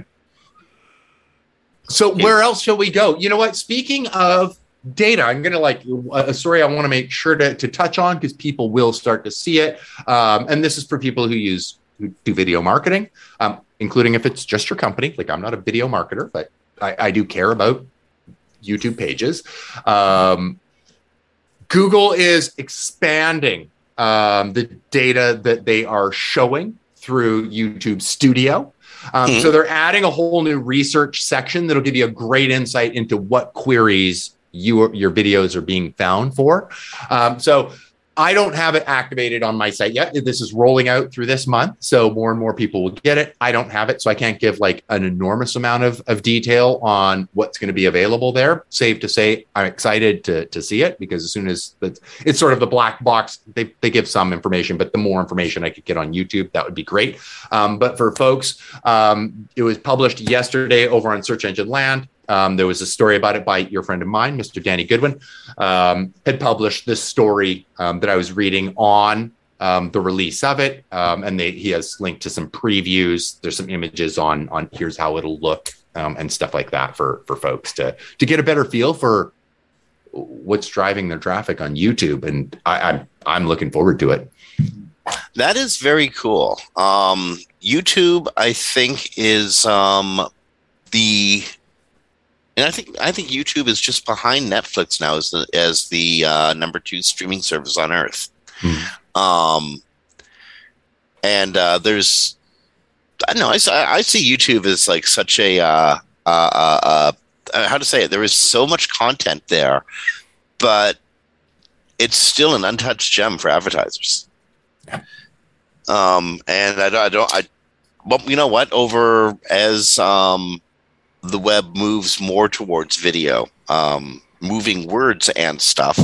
So where else shall we go? You know what? Speaking of data, I'm going to a story I want to make sure to touch on because people will start to see it. And this is for people who do video marketing, including if it's just your company. Like I'm not a video marketer, but I do care about YouTube pages. Google is expanding the data that they are showing through YouTube Studio. So they're adding a whole new research section that'll give you a great insight into what queries your videos are being found for. So I don't have it activated on my site yet. This is rolling out through this month, so more and more people will get it. I don't have it, so I can't give like an enormous amount of detail on what's going to be available there. Safe to say, I'm excited to see it because as soon as it's sort of the black box, they give some information, but the more information I could get on YouTube, that would be great. But for folks, it was published yesterday over on Search Engine Land. There was a story about it by your friend of mine, Mr. Danny Goodwin, had published this story that I was reading on the release of it. And he has linked to some previews. There's some images on here's how it'll look and stuff like that for folks to get a better feel for what's driving their traffic on YouTube. And I'm looking forward to it. That is very cool. YouTube, I think, is and I think YouTube is just behind Netflix now as the number 2 streaming service on Earth. And there's, I don't know, I see YouTube as like such a how to say it. There is so much content there, but it's still an untouched gem for advertisers. Yeah. And well, you know what? Over as the web moves more towards video, moving words and stuff.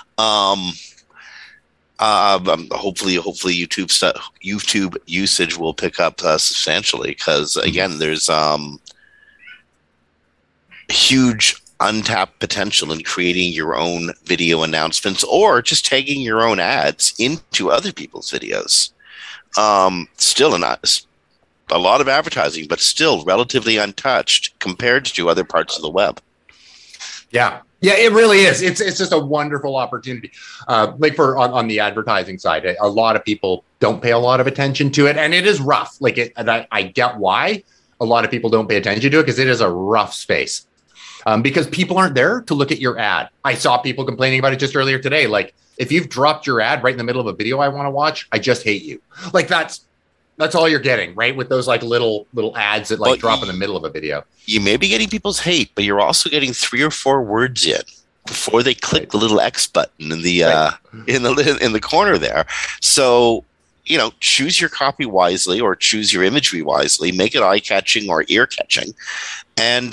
Hopefully YouTube usage will pick up substantially because again, there's huge untapped potential in creating your own video announcements or just tagging your own ads into other people's videos. Still a lot of advertising, but still relatively untouched compared to other parts of the web. Yeah, it really is. It's just a wonderful opportunity. Like on the advertising side, a lot of people don't pay a lot of attention to it, and it is rough. And I get why a lot of people don't pay attention to it because it is a rough space. Because people aren't there to look at your ad. I saw people complaining about it just earlier today. Like, if you've dropped your ad right in the middle of a video I want to watch, I just hate you. Like that's all you're getting, right? With those like little ads that drop in the middle of a video. You may be getting people's hate, but you're also getting 3 or 4 words in before they click the little X button in the in the corner there. So, choose your copy wisely or choose your imagery wisely, make it eye-catching or ear-catching. And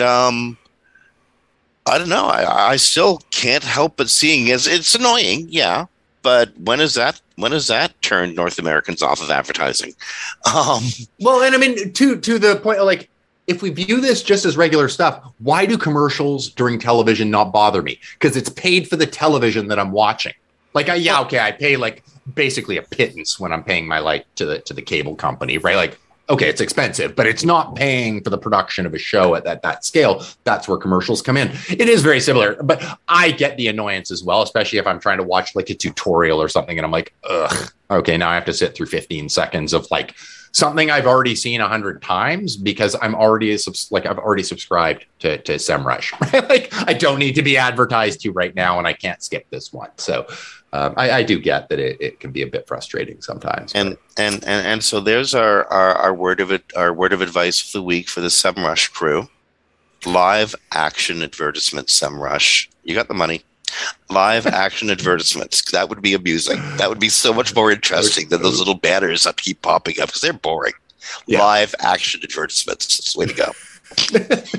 I don't know. I still can't help but seeing it's annoying, yeah. But when has that turned North Americans off of advertising? Well, and I mean, to the point, like, if we view this just as regular stuff, why do commercials during television not bother me? Because it's paid for the television that I'm watching. Like, I pay like basically a pittance when I'm paying my light to the cable company, right? Like, okay, it's expensive, but it's not paying for the production of a show at that scale. That's where commercials come in. It is very similar, but I get the annoyance as well, especially if I'm trying to watch like a tutorial or something and I'm like, ugh, okay, now I have to sit through 15 seconds of like something I've already seen 100 times because I've already subscribed to SEMrush, right? Like I don't need to be advertised to right now and I can't skip this one. So I do get that it can be a bit frustrating sometimes. And so there's our word of advice of the week for the SEMrush crew. Live action advertisements, SEMrush. You got the money. Live action advertisements. That would be amusing. That would be so much more interesting than those little banners that keep popping up because they're boring. Yeah. Live action advertisements. That's the way to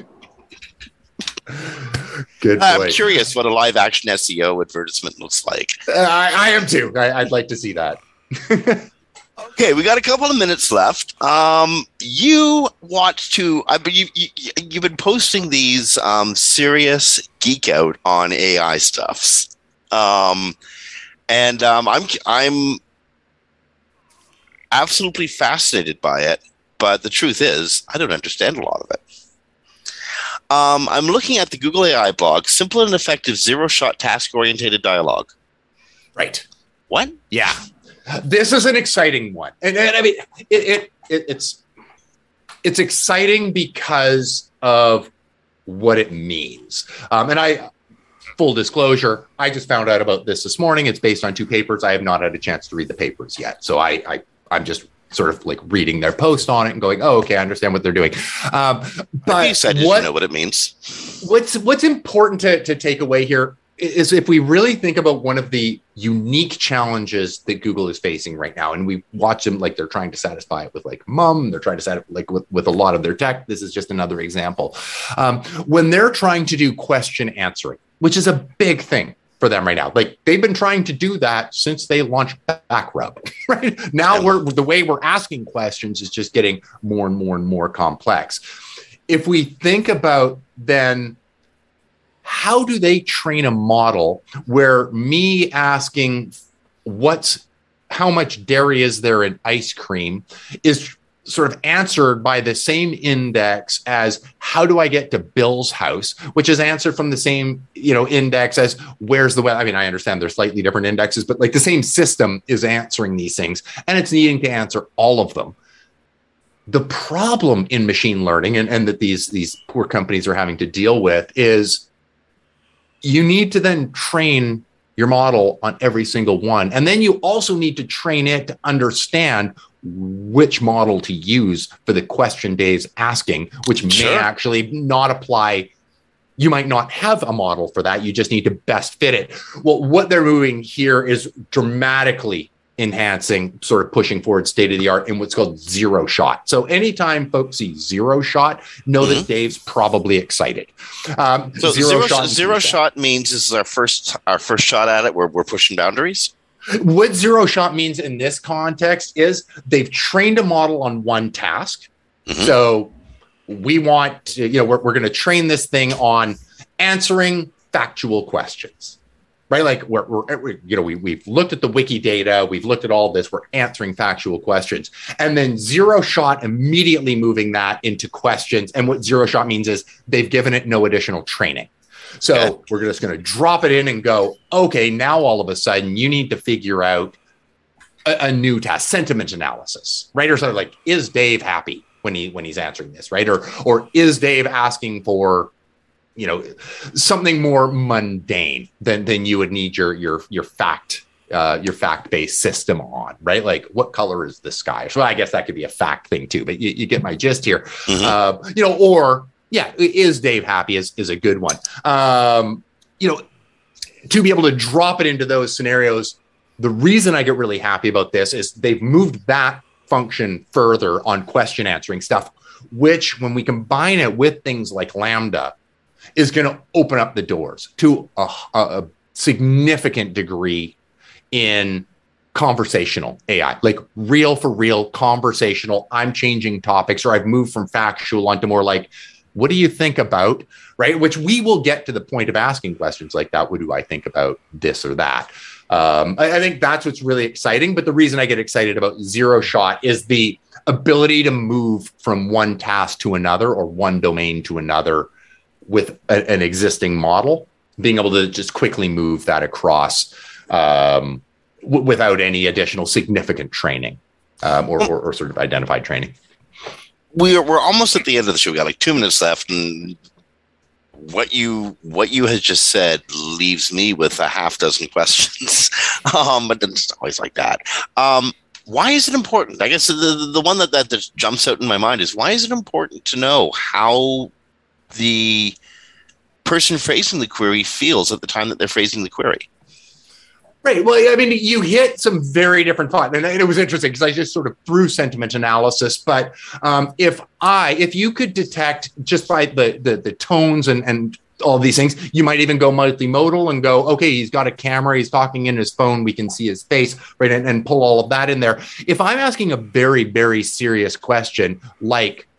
go. Good. I'm curious what a live action SEO advertisement looks like. I am too. I'd like to see that. Okay, we got a couple of minutes left. You want to? You've been posting these serious geek out on AI stuffs, and I'm absolutely fascinated by it. But the truth is, I don't understand a lot of it. I'm looking at the Google AI blog, simple and effective zero-shot task-oriented dialogue. Right. What? Yeah. This is an exciting one. And I mean, it's exciting because of what it means. And full disclosure, I just found out about this morning. It's based on 2 papers. I have not had a chance to read the papers yet. So I'm just sort of like reading their post on it and going, oh, okay, I understand what they're doing. But you said you know what it means. What's important to take away here is if we really think about one of the unique challenges that Google is facing right now, and we watch them like they're trying to satisfy it with like they're trying to satisfy like with a lot of their tech. This is just another example. When they're trying to do question answering, which is a big thing for them right now. Like they've been trying to do that since they launched Backrub, right? Now the way we're asking questions is just getting more and more and more complex. If we think about then, how do they train a model where me asking how much dairy is there in ice cream is sort of answered by the same index as how do I get to Bill's house, which is answered from the same, index as where's the weather. I mean, I understand there's slightly different indexes, but like the same system is answering these things and it's needing to answer all of them. The problem in machine learning and that these poor companies are having to deal with is you need to then train your model on every single one. And then you also need to train it to understand which model to use for the question days asking, which may actually not apply. You might not have a model for that. You just need to best fit it. Well, what they're moving here is dramatically enhancing, sort of pushing forward state of the art in what's called zero shot. So anytime folks see zero shot, know that Dave's probably excited. So zero shot means this is our first shot at it where we're pushing boundaries. What zero shot means in this context is they've trained a model on one task. Mm-hmm. So we want to, we're going to train this thing on answering factual questions. Right, like we've looked at the wiki data, we've looked at all this, we're answering factual questions, and then zero shot immediately moving that into questions. And what zero shot means is they've given it no additional training. So we're just going to drop it in and go, okay, now all of a sudden you need to figure out a new task, sentiment analysis, right? Or something like, is Dave happy when he's answering this, right? Or is Dave asking for something more mundane than you would need your fact-based system on, right? Like what color is the sky? So I guess that could be a fact thing too, but you get my gist here. Mm-hmm. Is Dave happy is a good one. To be able to drop it into those scenarios, the reason I get really happy about this is they've moved that function further on question answering stuff, which when we combine it with things like Lambda, is going to open up the doors to a significant degree in conversational AI, like real for real conversational. I'm changing topics, or I've moved from factual onto more like, what do you think about, right? Which we will get to the point of asking questions like that. What do I think about this or that? I think that's what's really exciting. But the reason I get excited about zero shot is the ability to move from one task to another or one domain to another with an existing model, being able to just quickly move that across without any additional significant training or sort of identified training. We're almost at the end of the show. We got like 2 minutes left, and what you had just said leaves me with a half dozen questions. But it's always like that. Why is it important? I guess the one that just jumps out in my mind is, why is it important to know how the person phrasing the query feels at the time that they're phrasing the query? Right. Well, I mean, you hit some very different thoughts, and it was interesting because I just sort of threw sentiment analysis. But if you could detect just by the tones and all these things, you might even go multimodal and go, okay, he's got a camera, he's talking in his phone, we can see his face, right, and pull all of that in there. If I'm asking a very, very serious question like,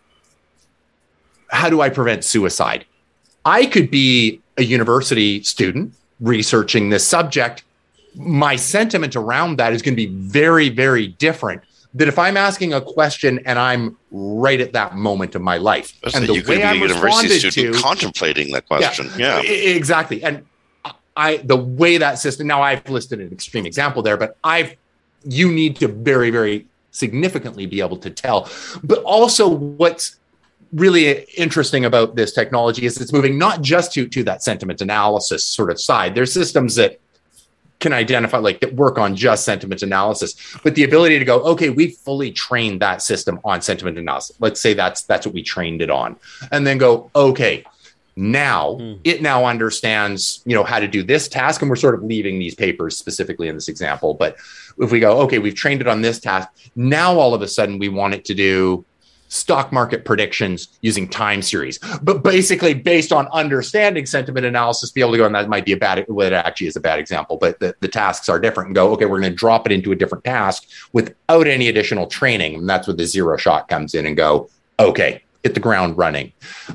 how do I prevent suicide? I could be a university student researching this subject. My sentiment around that is going to be very, very different than if I'm asking a question and I'm right at that moment of my life. And the way I'm responded to, contemplating that question. Yeah, exactly. And the way that system, now I've listed an extreme example there, but you need to very, very significantly be able to tell. But also what's really interesting about this technology is it's moving not just to that sentiment analysis sort of side. There's systems that can identify, like, that work on just sentiment analysis, but the ability to go, okay, we've fully trained that system on sentiment analysis. Let's say that's what we trained it on, and then go, okay, now it now understands, how to do this task. And we're sort of leaving these papers specifically in this example, but if we go, okay, we've trained it on this task. Now, all of a sudden we want it to do stock market predictions using time series, but basically based on understanding sentiment analysis, be able to go, and that might be it actually is a bad example, but the tasks are different, and go, okay, we're going to drop it into a different task without any additional training. And that's where the zero shot comes in, and go, okay, hit the ground running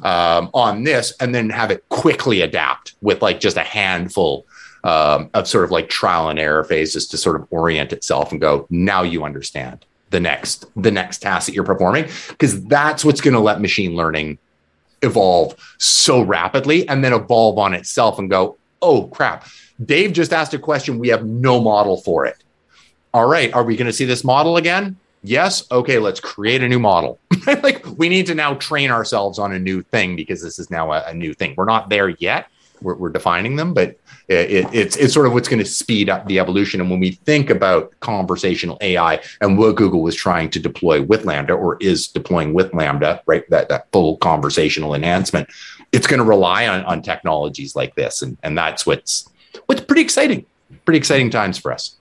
on this, and then have it quickly adapt with like just a handful of sort of like trial and error phases to sort of orient itself and go, now you understand the next task that you're performing, because that's what's going to let machine learning evolve so rapidly, and then evolve on itself and go, oh crap, Dave just asked a question, we have no model for it. All right, are we going to see this model again? Yes. Okay, let's create a new model. Like, we need to now train ourselves on a new thing, because this is now a new thing. We're not there yet. We're defining them, but it's sort of what's going to speed up the evolution. And when we think about conversational AI and what Google was trying to deploy with Lambda, or is deploying with Lambda, right, that full conversational enhancement, it's going to rely on technologies like this. And that's what's pretty exciting times for us.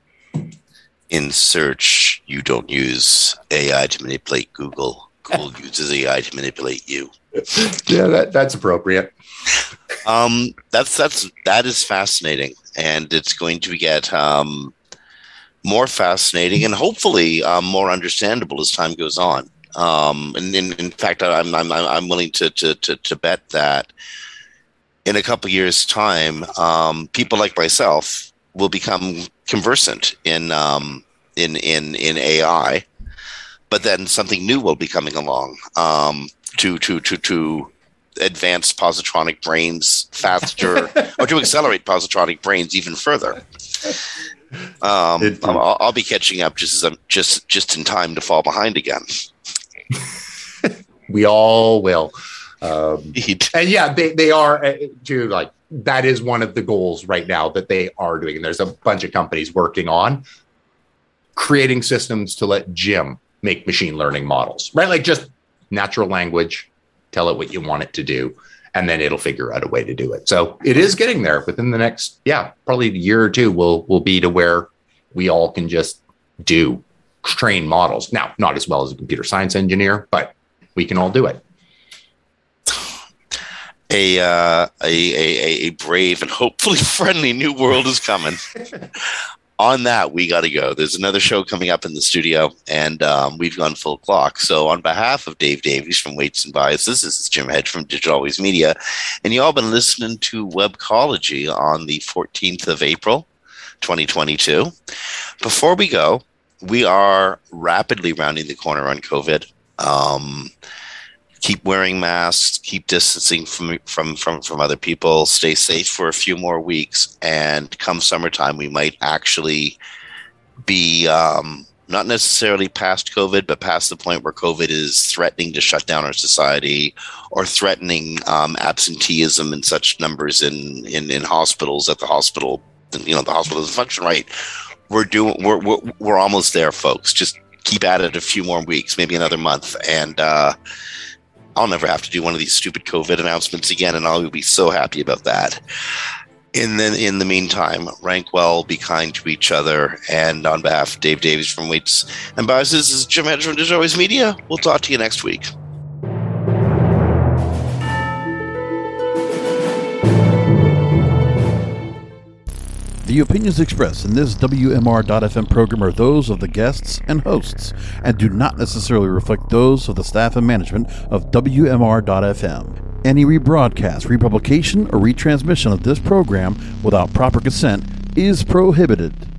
In search, you don't use AI to manipulate Google. Google uses AI to manipulate you. Yeah, that's appropriate. That is fascinating, and it's going to get more fascinating and hopefully more understandable as time goes on. And in fact, I'm willing to bet that in a couple years' time, people like myself will become conversant in AI, but then something new will be coming along to advance positronic brains faster, or to accelerate positronic brains even further. I'll be catching up just in time to fall behind again. We all will. And yeah, they are too, like, that is one of the goals right now that they are doing. And there's a bunch of companies working on creating systems to let Jim make machine learning models, right? Like, just natural language, tell it what you want it to do, and then it'll figure out a way to do it. So it is getting there. Within the next, probably a year or two, we'll be to where we all can just train models. Now, not as well as a computer science engineer, but we can all do it. A brave and hopefully friendly new world is coming. On that, we got to go. There's another show coming up in the studio, and we've gone full clock. So on behalf of Dave Davies from Weights and Biases, this is Jim Hedge from Digital Always Media, and you all been listening to Webcology on the 14th of April, 2022. Before we go, we are rapidly rounding the corner on COVID. Keep wearing masks, keep distancing from other people, stay safe for a few more weeks, and come summertime, we might actually be not necessarily past COVID, but past the point where COVID is threatening to shut down our society or threatening absenteeism in such numbers in hospitals that the hospital doesn't function right. We're almost there, folks. Just keep at it a few more weeks, maybe another month, and I'll never have to do one of these stupid COVID announcements again, and I'll be so happy about that. In the meantime, rank well, be kind to each other, and on behalf of Dave Davies from Weights and Bias, this is Jim Hedger from Digital Always Media. We'll talk to you next week. The opinions expressed in this WMR.FM program are those of the guests and hosts and do not necessarily reflect those of the staff and management of WMR.FM. Any rebroadcast, republication, or retransmission of this program without proper consent is prohibited.